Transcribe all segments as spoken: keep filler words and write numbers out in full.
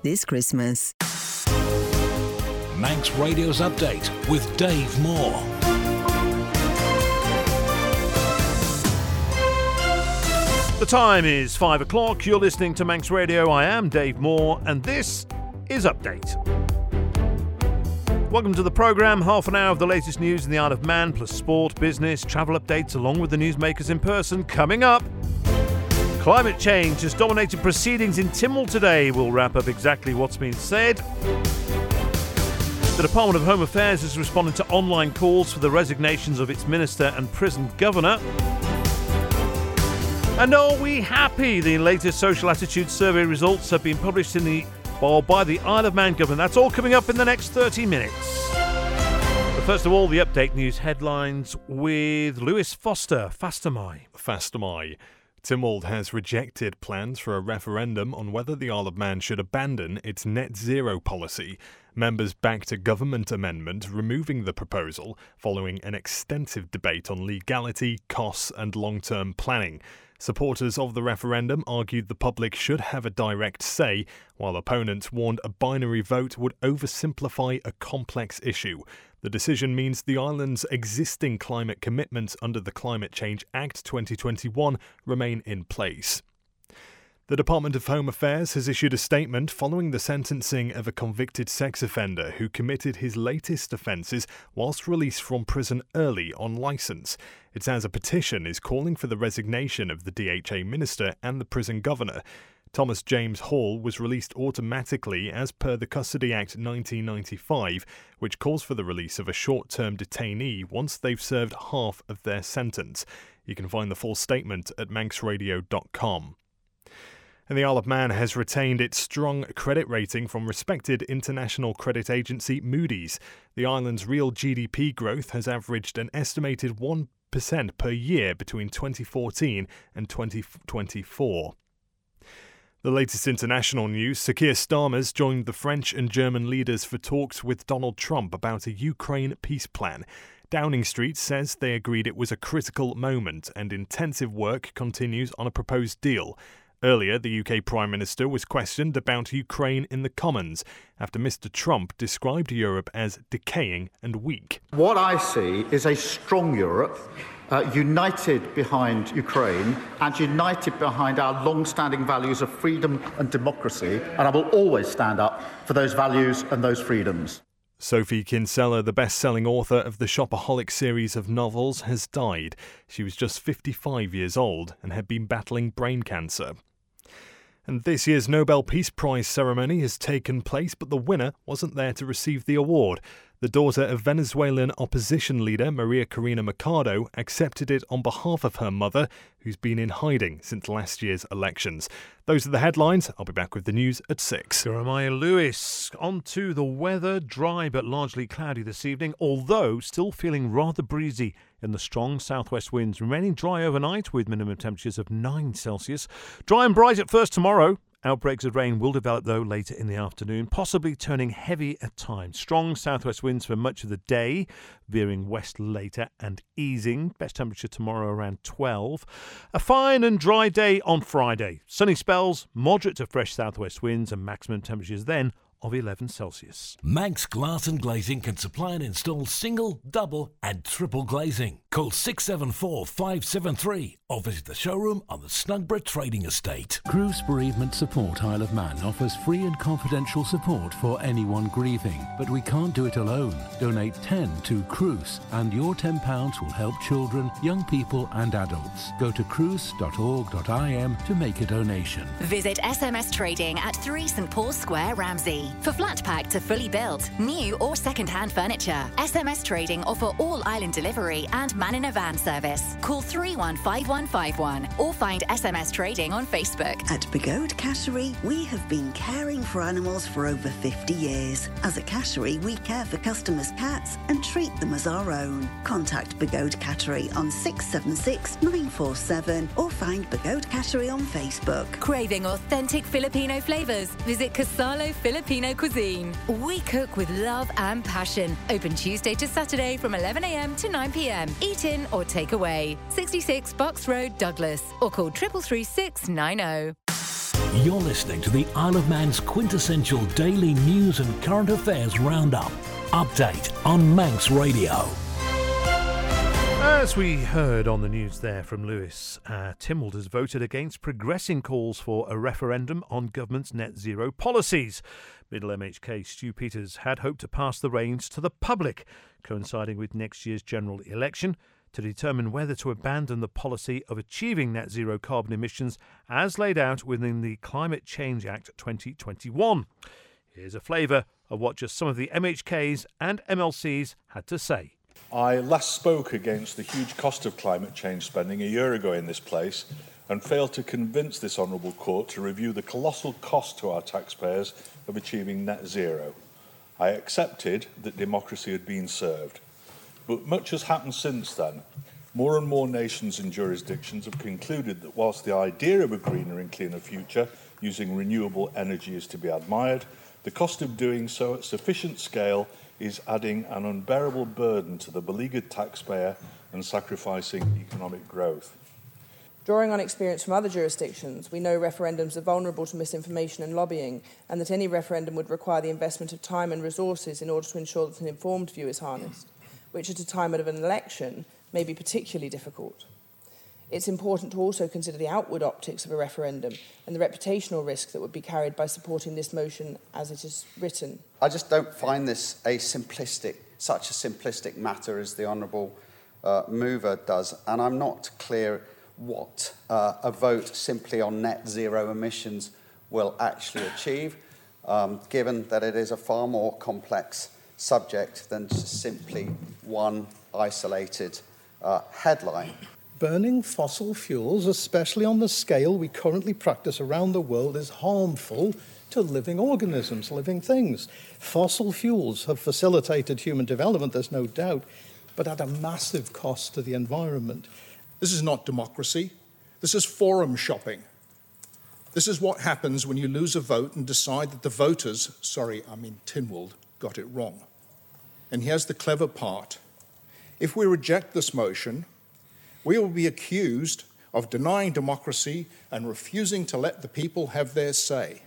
this Christmas. Manx Radio's Update with Dave Moore. The time is five o'clock. You're listening to Manx Radio. I am Dave Moore, and this is Update. Welcome to the programme. Half an hour of the latest news in the Isle of Man, plus sport, business, travel updates, along with the newsmakers in person. Coming up, climate change has dominated proceedings in Tynwald today. We'll wrap up exactly what's been said. The Department of Home Affairs has responded to online calls for the resignations of its minister and prison governor. And are we happy? The latest social attitude survey results have been published in the well, by the Isle of Man government. That's all coming up in the next thirty minutes. But first of all, the update news headlines with Lewis Foster. Fastamai. Fastamai. Tynwald has rejected plans for a referendum on whether the Isle of Man should abandon its net zero policy. Members backed a government amendment removing the proposal following an extensive debate on legality, costs and long-term planning. Supporters of the referendum argued the public should have a direct say, while opponents warned a binary vote would oversimplify a complex issue. The decision means the island's existing climate commitments under the Climate Change Act twenty twenty-one remain in place. The Department of Home Affairs has issued a statement following the sentencing of a convicted sex offender who committed his latest offences whilst released from prison early on licence. It says a petition is calling for the resignation of the D H A minister and the prison governor. Thomas James Hall was released automatically as per the Custody Act nineteen ninety-five, which calls for the release of a short-term detainee once they've served half of their sentence. You can find the full statement at manx radio dot com. And the Isle of Man has retained its strong credit rating from respected international credit agency Moody's. The island's real G D P growth has averaged an estimated one percent per year between twenty fourteen and twenty twenty-four. The latest international news, Sir Keir Starmer's joined the French and German leaders for talks with Donald Trump about a Ukraine peace plan. Downing Street says they agreed it was a critical moment and intensive work continues on a proposed deal. Earlier, the U K Prime Minister was questioned about Ukraine in the Commons after Mister Trump described Europe as decaying and weak. What I see is a strong Europe, uh, united behind Ukraine and united behind our long-standing values of freedom and democracy, and I will always stand up for those values and those freedoms. Sophie Kinsella, the best-selling author of the Shopaholic series of novels, has died. She was just fifty-five years old and had been battling brain cancer. And this year's Nobel Peace Prize ceremony has taken place, but the winner wasn't there to receive the award. The daughter of Venezuelan opposition leader Maria Corina Machado accepted it on behalf of her mother, who's been in hiding since last year's elections. Those are the headlines. I'll be back with the news at six. Jeremiah Lewis. On to the weather. Dry but largely cloudy this evening, although still feeling rather breezy in the strong southwest winds. Remaining dry overnight with minimum temperatures of nine Celsius. Dry and bright at first tomorrow. Outbreaks of rain will develop, though, later in the afternoon, possibly turning heavy at times. Strong southwest winds for much of the day, veering west later and easing. Best temperature tomorrow around twelve. A fine and dry day on Friday. Sunny spells, moderate to fresh southwest winds, and maximum temperatures then of eleven Celsius. Manx Glass and Glazing can supply and install single, double and triple glazing. Call six seven four, five seven three or visit the showroom on the Snugborough Trading Estate. Cruse Bereavement Support Isle of Man offers free and confidential support for anyone grieving, but we can't do it alone. Donate ten to Cruse and your ten pounds will help children, young people and adults. Go to cruse dot org dot I M to make a donation. Visit S M S Trading at three St Paul's Square, Ramsey. For flat pack to fully built, new or second-hand furniture, S M S Trading offer all island delivery and man in a van service. Call three one five one five one or find S M S Trading on Facebook. At Begode Cattery, we have been caring for animals for over fifty years. As a cattery, we care for customers' cats and treat them as our own. Contact Begode Cattery on six seven six, nine four seven or find Begode Cattery on Facebook. Craving authentic Filipino flavours? Visit Casalo Filipino Cuisine. We cook with love and passion. Open Tuesday to Saturday from eleven a m to nine p m. Eat in or take away. sixty-six Box Road, Douglas. Or call three three three six nine zero. You're listening to the Isle of Man's quintessential daily news and current affairs roundup. Update on Manx Radio. As we heard on the news there from Lewis, uh, Tynwald has voted against progressing calls for a referendum on government's net zero policies. Middle M H K Stu Peters had hoped to pass the reins to the public, coinciding with next year's general election, to determine whether to abandon the policy of achieving net zero carbon emissions as laid out within the Climate Change Act twenty twenty-one. Here's a flavour of what just some of the M H Ks and M L Cs had to say. I last spoke against the huge cost of climate change spending a year ago in this place and failed to convince this honourable court to review the colossal cost to our taxpayers of achieving net zero. I accepted that democracy had been served. But much has happened since then. More and more nations and jurisdictions have concluded that whilst the idea of a greener and cleaner future using renewable energy is to be admired, the cost of doing so at sufficient scale is adding an unbearable burden to the beleaguered taxpayer and sacrificing economic growth. Drawing on experience from other jurisdictions, we know referendums are vulnerable to misinformation and lobbying, and that any referendum would require the investment of time and resources in order to ensure that an informed view is harnessed, which at a time of an election may be particularly difficult. It's important to also consider the outward optics of a referendum and the reputational risk that would be carried by supporting this motion as it is written. I just don't find this a simplistic, such a simplistic matter as the Honourable uh, Mover does, and I'm not clear what uh, a vote simply on net zero emissions will actually achieve, um, given that it is a far more complex subject than just simply one isolated uh, headline. Burning fossil fuels, especially on the scale we currently practice around the world, is harmful to living organisms, living things. Fossil fuels have facilitated human development, there's no doubt, but at a massive cost to the environment. This is not democracy. This is forum shopping. This is what happens when you lose a vote and decide that the voters, sorry, I mean Tynwald, got it wrong. And here's the clever part. If we reject this motion, we will be accused of denying democracy and refusing to let the people have their say.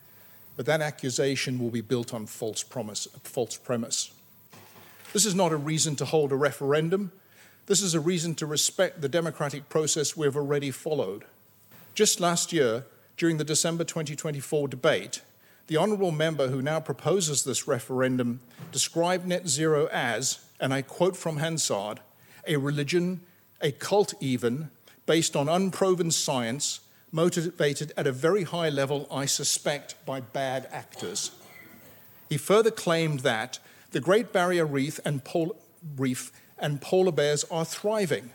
But that accusation will be built on false promise, false premise. This is not a reason to hold a referendum. This is a reason to respect the democratic process we've already followed. Just last year, during the December twenty twenty-four debate, the honourable member who now proposes this referendum described net zero as, and I quote from Hansard, a religion, a cult even, based on unproven science, motivated at a very high level, I suspect, by bad actors. He further claimed that the Great Barrier Reef and, pol- Reef and polar bears are thriving,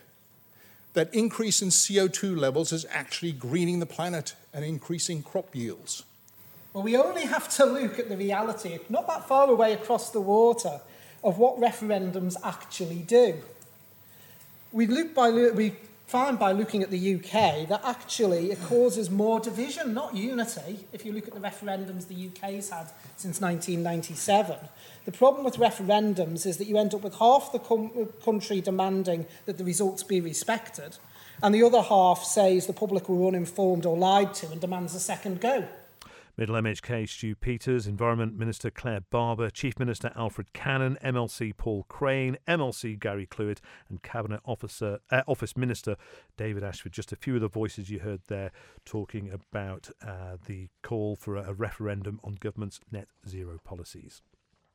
that increase in C O two levels is actually greening the planet and increasing crop yields. Well, we only have to look at the reality, not that far away across the water, of what referendums actually do. We look by we find by looking at the U K that actually it causes more division, not unity. If you look at the referendums the U K's had since nineteen ninety-seven, the problem with referendums is that you end up with half the com- country demanding that the results be respected, and the other half says the public were uninformed or lied to and demands a second go. Middle M H K Stu Peters, Environment Minister Claire Barber, Chief Minister Alfred Cannon, M L C Paul Crane, M L C Gary Clewett and Cabinet Officer, uh, Office Minister David Ashford. Just a few of the voices you heard there talking about uh, the call for a, a referendum on government's net zero policies.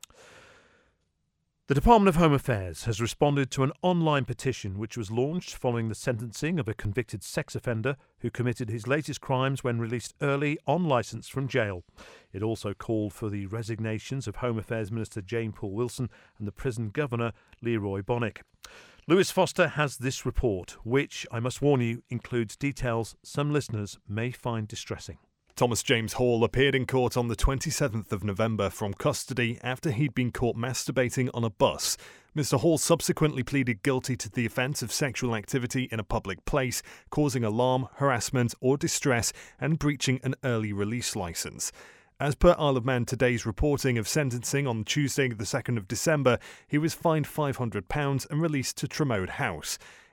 The Department of Home Affairs has responded to an online petition which was launched following the sentencing of a convicted sex offender who committed his latest crimes when released early on licence from jail. It also called for the resignations of Home Affairs Minister Jane Poole-Wilson and the prison governor Leroy Bonnick. Lewis Foster has this report, which, I must warn you, includes details some listeners may find distressing. Thomas James Hall appeared in court on the twenty-seventh of November from custody after he'd been caught masturbating on a bus. Mister Hall subsequently pleaded guilty to the offence of sexual activity in a public place, causing alarm, harassment or distress and breaching an early release licence. As per Isle of Man Today's reporting of sentencing on Tuesday the second of December, he was fined five hundred pounds and released to Tremode House.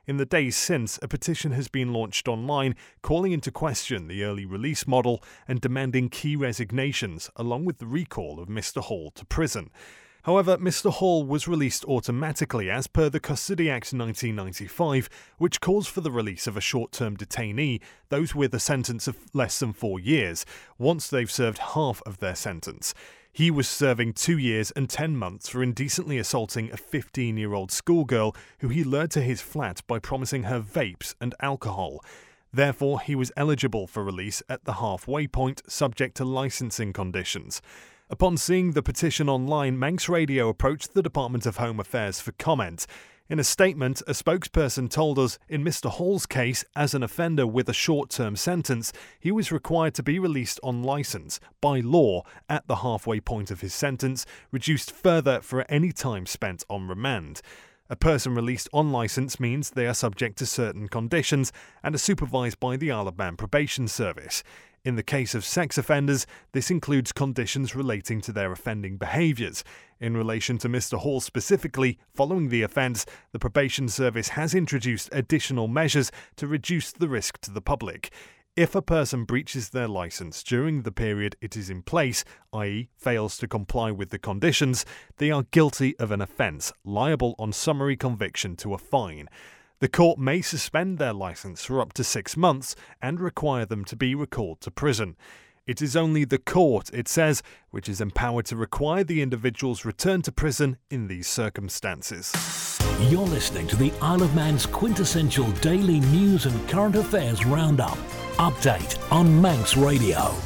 In the days since, a petition has been launched online calling into question the early release model and demanding key resignations, along with the recall of Mister Hall to prison. However, Mister Hall was released automatically as per the Custody Act nineteen ninety-five, which calls for the release of a short-term detainee, those with a sentence of less than four years, once they've served half of their sentence. He was serving two years and ten months for indecently assaulting a fifteen-year-old schoolgirl who he lured to his flat by promising her vapes and alcohol. Therefore, he was eligible for release at the halfway point, subject to licensing conditions. Upon seeing the petition online, Manx Radio approached the Department of Home Affairs for comment. In a statement, a spokesperson told us, in Mister Hall's case, as an offender with a short-term sentence, he was required to be released on licence, by law, at the halfway point of his sentence, reduced further for any time spent on remand. A person released on licence means they are subject to certain conditions and are supervised by the Isle of Man Probation Service. In the case of sex offenders, this includes conditions relating to their offending behaviours. In relation to Mister Hall specifically, following the offence, the Probation Service has introduced additional measures to reduce the risk to the public. If a person breaches their licence during the period it is in place, that is fails to comply with the conditions, they are guilty of an offence, liable on summary conviction to a fine. The court may suspend their licence for up to six months and require them to be recalled to prison. It is only the court, it says, which is empowered to require the individual's return to prison in these circumstances. You're listening to the Isle of Man's quintessential daily news and current affairs roundup. Update on Manx Radio.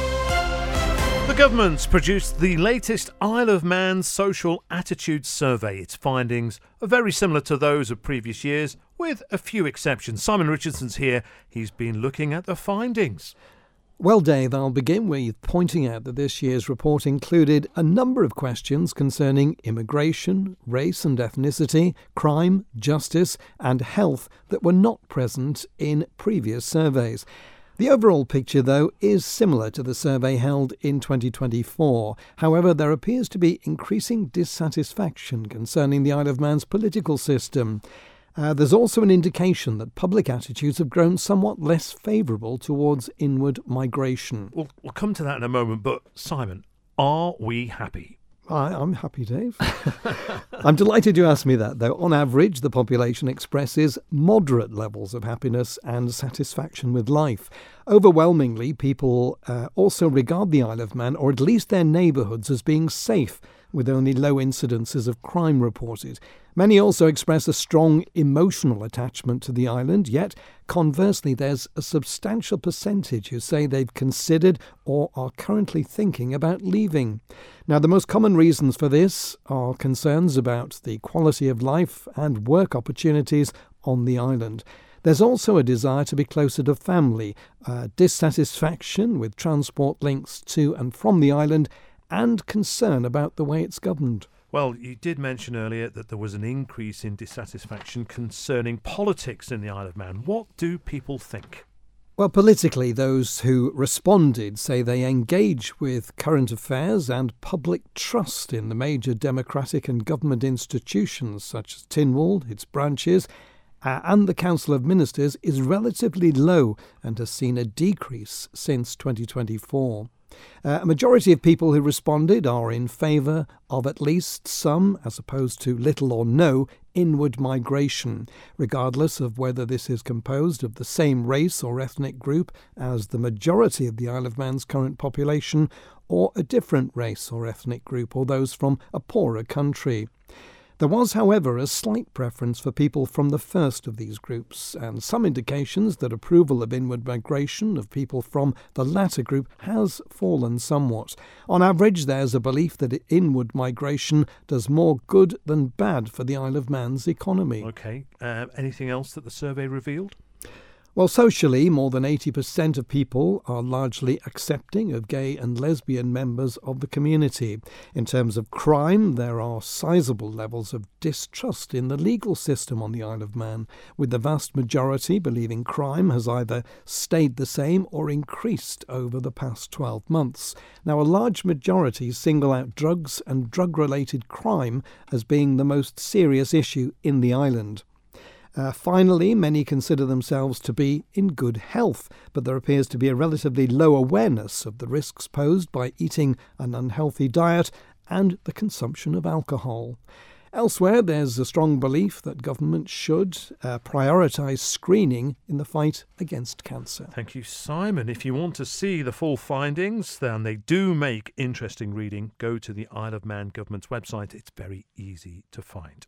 The government's produced the latest Isle of Man social attitude survey. Its findings are very similar to those of previous years, with a few exceptions. Simon Richardson's here. He's been looking at the findings. Well, Dave, I'll begin with pointing out that this year's report included a number of questions concerning immigration, race and ethnicity, crime, justice and health that were not present in previous surveys. The overall picture, though, is similar to the survey held in twenty twenty-four. However, there appears to be increasing dissatisfaction concerning the Isle of Man's political system. Uh, there's also an indication that public attitudes have grown somewhat less favourable towards inward migration. We'll, we'll come to that in a moment, but Simon, are we happy? I, I'm happy, Dave. I'm delighted you asked me that, though. On average, the population expresses moderate levels of happiness and satisfaction with life. Overwhelmingly, people uh, also regard the Isle of Man, or at least their neighbourhoods, as being safe, with only low incidences of crime reported. Many also express a strong emotional attachment to the island, yet conversely there's a substantial percentage who say they've considered or are currently thinking about leaving. Now, the most common reasons for this are concerns about the quality of life and work opportunities on the island. There's also a desire to be closer to family, uh, dissatisfaction with transport links to and from the island, and concern about the way it's governed. Well, you did mention earlier that there was an increase in dissatisfaction concerning politics in the Isle of Man. What do people think? Well, politically, those who responded say they engage with current affairs and public trust in the major democratic and government institutions such as Tynwald, its branches, uh, and the Council of Ministers is relatively low and has seen a decrease since twenty twenty-four. Uh, a majority of people who responded are in favour of at least some, as opposed to little or no, inward migration, regardless of whether this is composed of the same race or ethnic group as the majority of the Isle of Man's current population, or a different race or ethnic group, or those from a poorer country. There was, however, a slight preference for people from the first of these groups, and some indications that approval of inward migration of people from the latter group has fallen somewhat. On average, there's a belief that inward migration does more good than bad for the Isle of Man's economy. OK. Uh, anything else that the survey revealed? Well, socially, more than eighty percent of people are largely accepting of gay and lesbian members of the community. In terms of crime, there are sizable levels of distrust in the legal system on the Isle of Man, with the vast majority believing crime has either stayed the same or increased over the past twelve months. Now, a large majority single out drugs and drug-related crime as being the most serious issue in the island. Uh, finally, many consider themselves to be in good health, but there appears to be a relatively low awareness of the risks posed by eating an unhealthy diet and the consumption of alcohol. Elsewhere, there's a strong belief that government should uh, prioritise screening in the fight against cancer. Thank you, Simon. If you want to see the full findings, then they do make interesting reading. Go to the Isle of Man government's website. It's very easy to find.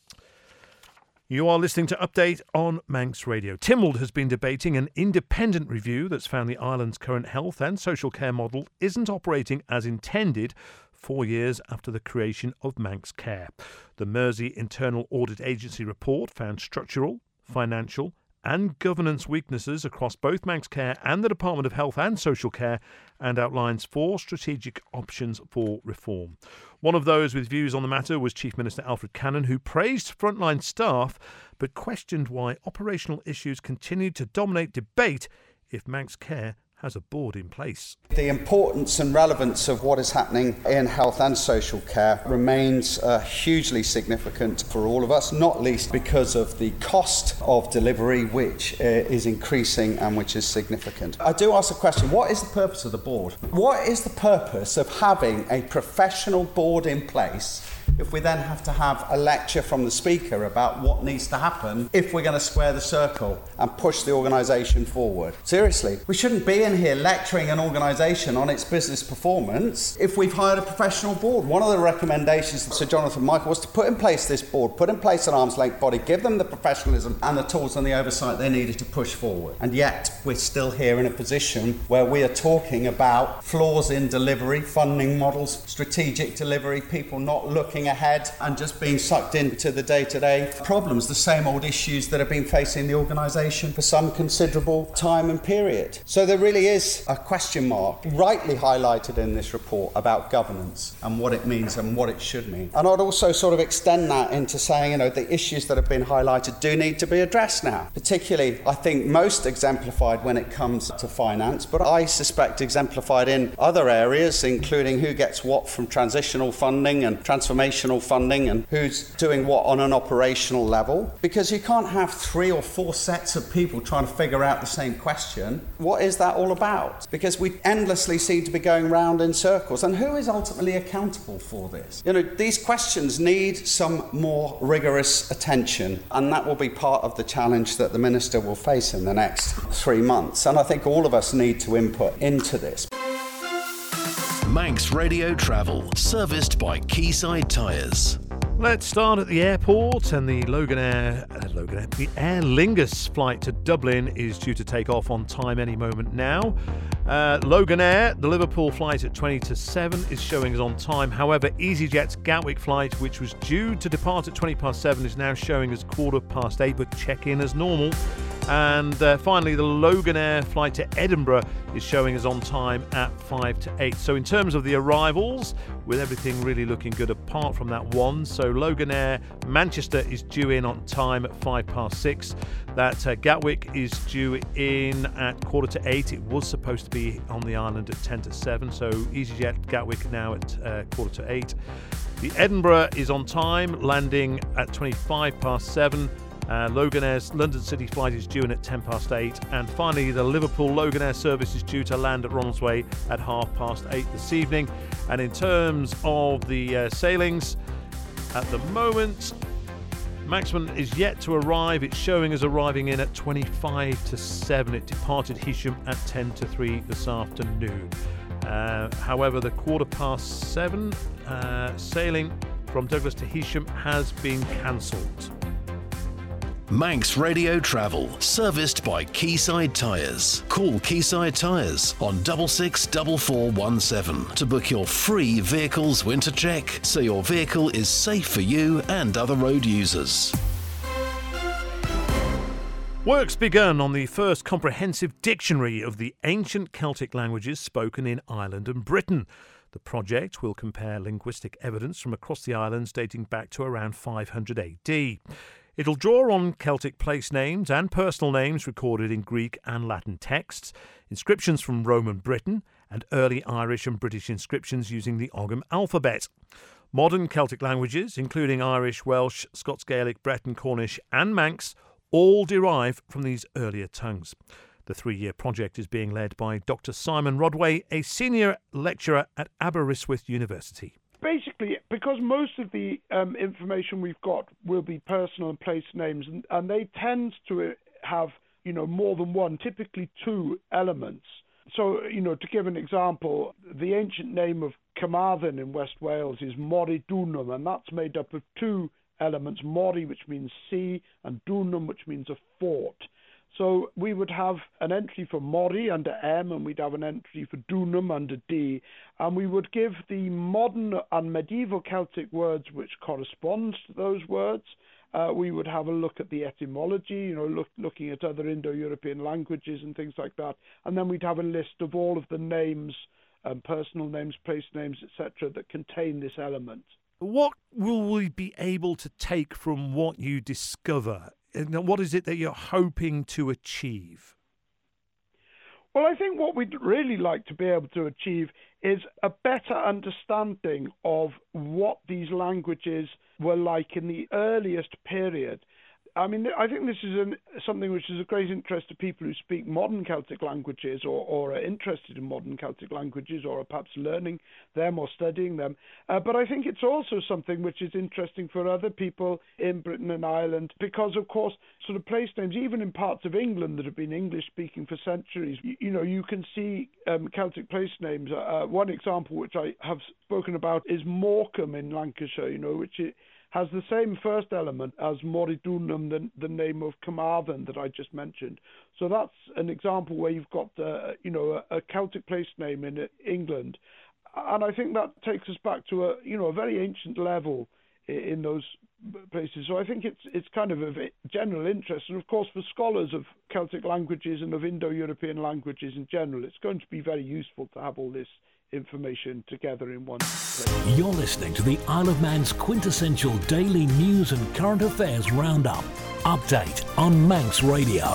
You are listening to Update on Manx Radio. Tynwald has been debating an independent review that's found the island's current health and social care model isn't operating as intended four years after the creation of Manx Care. The Mersey Internal Audit Agency report found structural, financial and governance weaknesses across both Manx Care and the Department of Health and Social Care, and outlines four strategic options for reform. One of those with views on the matter was Chief Minister Alfred Cannon, who praised frontline staff but questioned why operational issues continued to dominate debate if Manx Care has a board in place. The importance and relevance of what is happening in health and social care remains uh, hugely significant for all of us, not least because of the cost of delivery, which uh, is increasing and which is significant. I do ask a question: what is the purpose of the board? What is the purpose of having a professional board in place if we then have to have a lecture from the Speaker about what needs to happen if we're going to square the circle and push the organisation forward? Seriously, we shouldn't be in here lecturing an organisation on its business performance if we've hired a professional board. One of the recommendations of Sir Jonathan Michael was to put in place this board, put in place an arm's length body, give them the professionalism and the tools and the oversight they needed to push forward. And yet we're still here in a position where we are talking about flaws in delivery, funding models, strategic delivery, people not looking ahead and just being sucked into the day-to-day problems, the same old issues that have been facing the organisation for some considerable time and period. So there really is a question mark, rightly highlighted in this report, about governance and what it means and what it should mean. And I'd also sort of extend that into saying, you know, the issues that have been highlighted do need to be addressed now. Particularly, I think, most exemplified when it comes to finance, but I suspect exemplified in other areas, including who gets what from transitional funding and transformation funding and who's doing what on an operational level, because you can't have three or four sets of people trying to figure out the same question. What is that all about? Because we endlessly seem to be going round in circles, and who is ultimately accountable for this? You know, these questions need some more rigorous attention, and that will be part of the challenge that the Minister will face in the next three months, and I think all of us need to input into this. Manx Radio Travel, serviced by Quayside Tyres. Let's start at the airport, and the Loganair, uh, Loganair, the Aer Lingus flight to Dublin is due to take off on time any moment now. Uh, Loganair, the Liverpool flight at twenty to seven, is showing us on time. However, EasyJet's Gatwick flight, which was due to depart at twenty past seven, is now showing us quarter past eight, but check in as normal. And uh, finally, the Loganair flight to Edinburgh is showing us on time at five to eight. So in terms of the arrivals, with everything really looking good apart from that one, so Loganair Manchester is due in on time at five past six. That uh, Gatwick is due in at quarter to eight. It was supposed to be on the island at ten to seven, so EasyJet Gatwick now at uh, quarter to eight. The Edinburgh is on time, landing at twenty-five past seven. Uh, Loganair's London City flight is due in at ten past eight, and finally the Liverpool Loganair service is due to land at Ronaldsway at half past eight this evening. And in terms of the uh, sailings, at the moment, Maximum is yet to arrive. It's showing as arriving in at twenty-five to seven. It departed Heysham at ten to three this afternoon. Uh, however, the quarter past seven uh, sailing from Douglas to Heysham has been cancelled. Manx Radio Travel, serviced by Quayside Tyres. Call Quayside Tyres on double six double four one seven to book your free vehicles winter check, so your vehicle is safe for you and other road users. Work's begun on the first comprehensive dictionary of the ancient Celtic languages spoken in Ireland and Britain. The project will compare linguistic evidence from across the islands dating back to around five hundred A D. It'll draw on Celtic place names and personal names recorded in Greek and Latin texts, inscriptions from Roman Britain, and early Irish and British inscriptions using the Ogham alphabet. Modern Celtic languages, including Irish, Welsh, Scots Gaelic, Breton, Cornish and Manx, all derive from these earlier tongues. The three-year project is being led by Doctor Simon Rodway, a senior lecturer at Aberystwyth University. Basically, because most of the um, information we've got will be personal and place names, and, and they tend to have, you know, more than one, typically two elements. So, you know, to give an example, the ancient name of Carmarthen in West Wales is Mori Dunum, and that's made up of two elements, Mori, which means sea, and Dunum, which means a fort. So we would have an entry for Mori under M, and we'd have an entry for Dunum under D, and we would give the modern and medieval Celtic words which correspond to those words. Uh, we would have a look at the etymology, you know, look, looking at other Indo-European languages and things like that, and then we'd have a list of all of the names, um, personal names, place names, et cetera, that contain this element. What will we be able to take from what you discover? And what is it that you're hoping to achieve? Well, I think what we'd really like to be able to achieve is a better understanding of what these languages were like in the earliest period. I mean, I think this is an, something which is of great interest to people who speak modern Celtic languages or, or are interested in modern Celtic languages or are perhaps learning them or studying them. Uh, but I think it's also something which is interesting for other people in Britain and Ireland because, of course, sort of place names, even in parts of England that have been English-speaking for centuries, you, you know, you can see um, Celtic place names. Uh, one example which I have spoken about is Morecambe in Lancashire, you know, which is, has the same first element as Moridunum, the, the name of Carmarthen that I just mentioned. So that's an example where you've got, uh, you know, a, a Celtic place name in England. And I think that takes us back to a, you know, a very ancient level in, in those places. So I think it's it's kind of of general interest. And of course, for scholars of Celtic languages and of Indo-European languages in general, it's going to be very useful to have all this information together in one place. You're listening to the Isle of Man's quintessential daily news and current affairs roundup. Update on Manx Radio.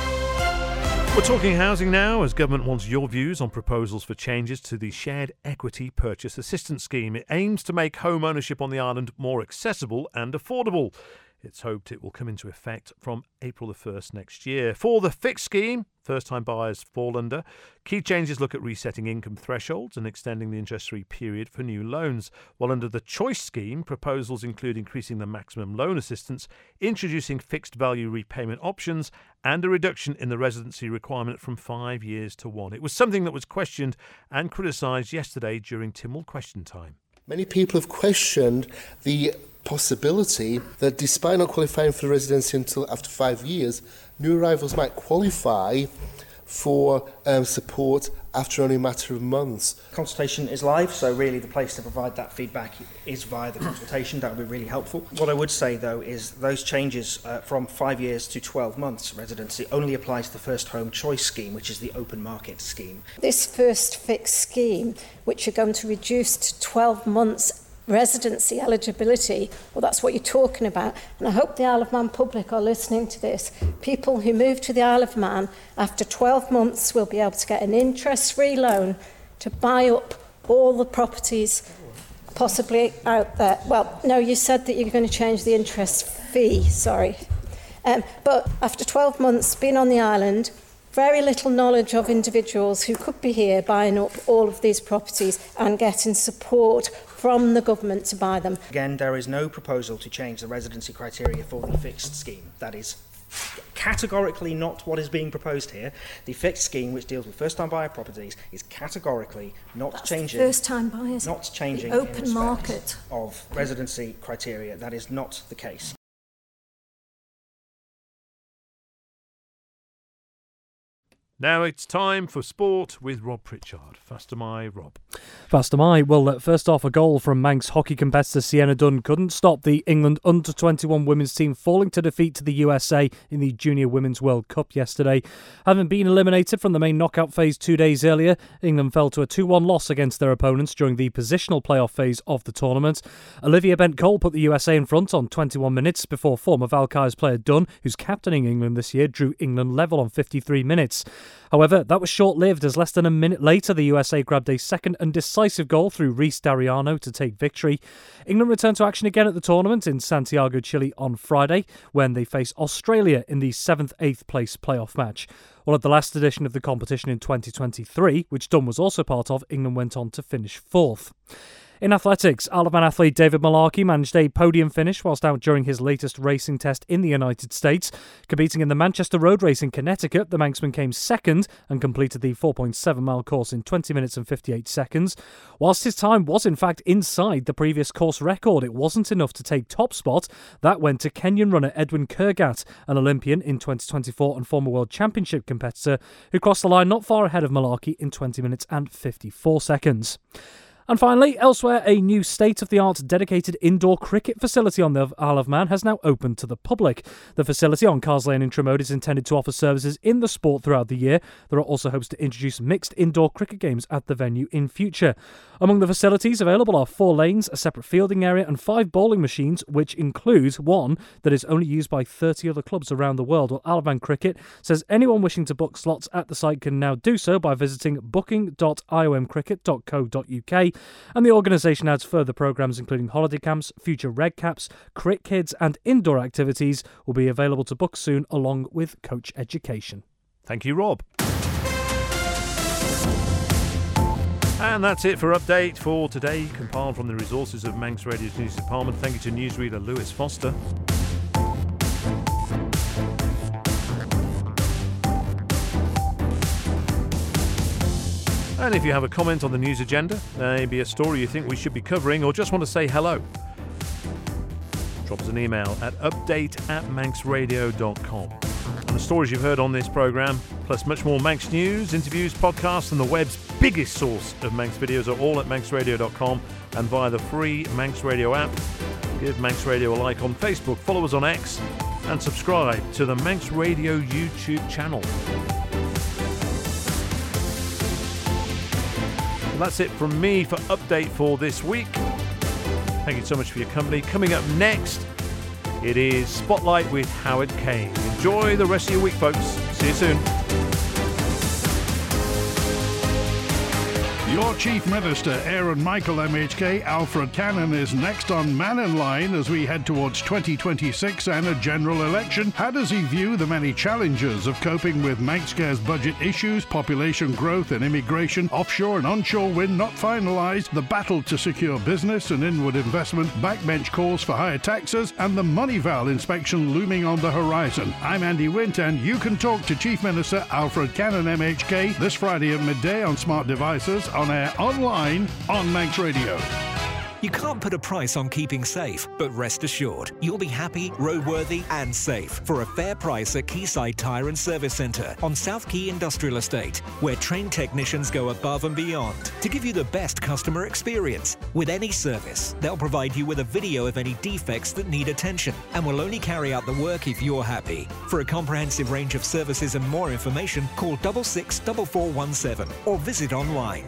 We're talking housing now, as government wants your views on proposals for changes to the Shared Equity Purchase Assistance Scheme. It aims to make home ownership on the island more accessible and affordable. It's hoped it will come into effect from April the first next year. For the fixed scheme, first-time buyers fall under. Key changes look at resetting income thresholds and extending the interest-free period for new loans. While under the choice scheme, proposals include increasing the maximum loan assistance, introducing fixed-value repayment options, and a reduction in the residency requirement from five years to one. It was something that was questioned and criticised yesterday during Tynwald Question Time. Many people have questioned the possibility that despite not qualifying for residency until after five years, new arrivals might qualify for um, support after only a matter of months. Consultation is live, so really the place to provide that feedback is via the consultation. That would be really helpful. What I would say, though, is those changes uh, from five years to twelve months residency only applies to the First Home Choice Scheme, which is the open market scheme. This first fixed scheme, which you're going to reduce to twelve months residency eligibility, well, that's what you're talking about. And I hope the Isle of Man public are listening to this. People who move to the Isle of Man after twelve months will be able to get an interest-free loan to buy up all the properties possibly out there. Well, no, you said that you're going to change the interest fee, sorry. Um, but after twelve months being on the island, very little knowledge of individuals who could be here buying up all of these properties and getting support from the government to buy them. Again, there is no proposal to change the residency criteria for the fixed scheme. That is categorically not what is being proposed here. The fixed scheme, which deals with first-time buyer properties, is categorically not That's changing. First-time buyers. Not changing the open in respect market of residency criteria. That is not the case. Now it's time for sport with Rob Pritchard. Fast am I, Rob? Fast am I. Well, uh, first off, a goal from Manx hockey competitor Sienna Dunn couldn't stop the England under twenty-one women's team falling to defeat to the U S A in the Junior Women's World Cup yesterday. Having been eliminated from the main knockout phase two days earlier, England fell to a two one loss against their opponents during the positional playoff phase of the tournament. Olivia Bent-Cole put the U S A in front on twenty-one minutes before former Valkyries player Dunn, who's captaining England this year, drew England level on fifty-three minutes. However, that was short-lived as less than a minute later the U S A grabbed a second and decisive goal through Reece Dariano to take victory. England returned to action again at the tournament in Santiago, Chile on Friday when they face Australia in the seventh eighth place playoff match. Well, at the last edition of the competition in twenty twenty-three, which Dunn was also part of, England went on to finish fourth. In athletics, Isle of Man athlete David Malarkey managed a podium finish whilst out during his latest racing test in the United States. Competing in the Manchester Road Race in Connecticut, the Manxman came second and completed the four point seven mile course in twenty minutes and fifty-eight seconds. Whilst his time was in fact inside the previous course record, it wasn't enough to take top spot. That went to Kenyan runner Edwin Kurgat, an Olympian in twenty twenty-four and former World Championship competitor, who crossed the line not far ahead of Malarkey in twenty minutes and fifty-four seconds. And finally, elsewhere, a new state-of-the-art dedicated indoor cricket facility on the Isle of Man has now opened to the public. The facility on Cars Lane in Tramode is intended to offer services in the sport throughout the year. There are also hopes to introduce mixed indoor cricket games at the venue in future. Among the facilities available are four lanes, a separate fielding area and five bowling machines, which includes one that is only used by thirty other clubs around the world. Well, Isle of Man Cricket says anyone wishing to book slots at the site can now do so by visiting booking dot i o m cricket dot co dot u k. And the organisation adds further programmes including holiday camps, future red caps, crit kids and indoor activities will be available to book soon along with coach education. Thank you, Rob. And that's it for Update for today, compiled from the resources of Manx Radio's News Department. Thank you to newsreader Lewis Foster. And if you have a comment on the news agenda, maybe a story you think we should be covering, or just want to say hello, drop us an email at update at manx radio dot com. And the stories you've heard on this programme, plus much more Manx news, interviews, podcasts, and the web's biggest source of Manx videos are all at manx radio dot com and via the free Manx Radio app. Give Manx Radio a like on Facebook, follow us on X, and subscribe to the Manx Radio YouTube channel. And that's it from me for Update for this week. Thank you so much for your company. Coming up next, it is Spotlight with Howard Kane. Enjoy the rest of your week, folks. See you soon. Your Chief Minister, Aaron Michael M H K, Alfred Cannon, is next on Man in Line as we head towards twenty twenty-six and a general election. How does he view the many challenges of coping with Manxcare's budget issues, population growth and immigration, offshore and onshore wind not finalised, the battle to secure business and inward investment, backbench calls for higher taxes, and the Moneyval inspection looming on the horizon? I'm Andy Wint, and you can talk to Chief Minister Alfred Cannon M H K this Friday at midday on smart devices, on air, online, on Manx Radio. You can't put a price on keeping safe, but rest assured, you'll be happy, roadworthy and safe for a fair price at Quayside Tyre and Service Centre on South Quay Industrial Estate, where trained technicians go above and beyond to give you the best customer experience. With any service, they'll provide you with a video of any defects that need attention and will only carry out the work if you're happy. For a comprehensive range of services and more information, call six six four four one seven or visit online.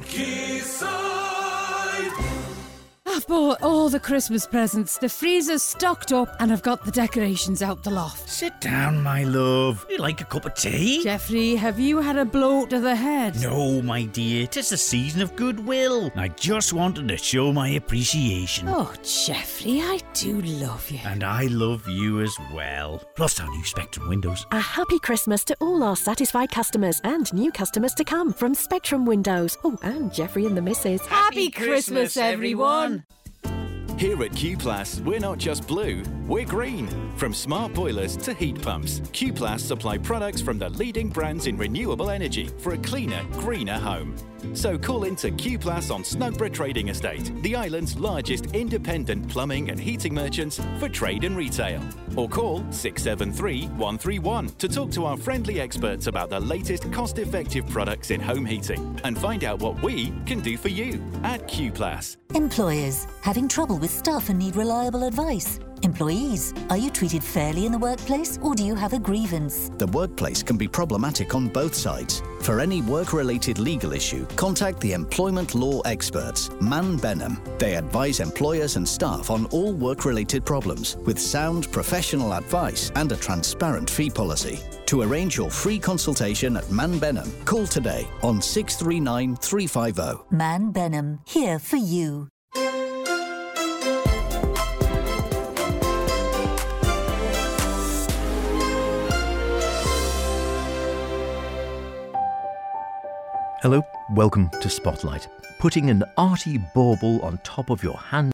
I've bought all the Christmas presents, the freezer's stocked up, and I've got the decorations out the loft. Sit down, my love. You like a cup of tea? Jeffrey, have you had a blow to the head? No, my dear. 'Tis a season of goodwill. I just wanted to show my appreciation. Oh, Jeffrey, I do love you. And I love you as well. Plus our new Spectrum windows. A happy Christmas to all our satisfied customers and new customers to come from Spectrum Windows. Oh, and Jeffrey and the missus. Happy Christmas, everyone. Here at Q Plus, we're not just blue, we're green. From smart boilers to heat pumps, Q Plus supply products from the leading brands in renewable energy for a cleaner, greener home. So call into Q Plus on Snugborough Trading Estate, the island's largest independent plumbing and heating merchants for trade and retail. Or call six seven three, one three one to talk to our friendly experts about the latest cost-effective products in home heating and find out what we can do for you at Q Plus. Employers, having trouble with staff and need reliable advice? Employees, are you treated fairly in the workplace or do you have a grievance? The workplace can be problematic on both sides. For any work-related legal issue, contact the employment law experts, Man Benham. They advise employers and staff on all work-related problems with sound professional advice and a transparent fee policy. To arrange your free consultation at Man Benham, call today on six three nine, three five zero. Man Benham, here for you. Hello, welcome to Spotlight. Putting an arty bauble on top of your hand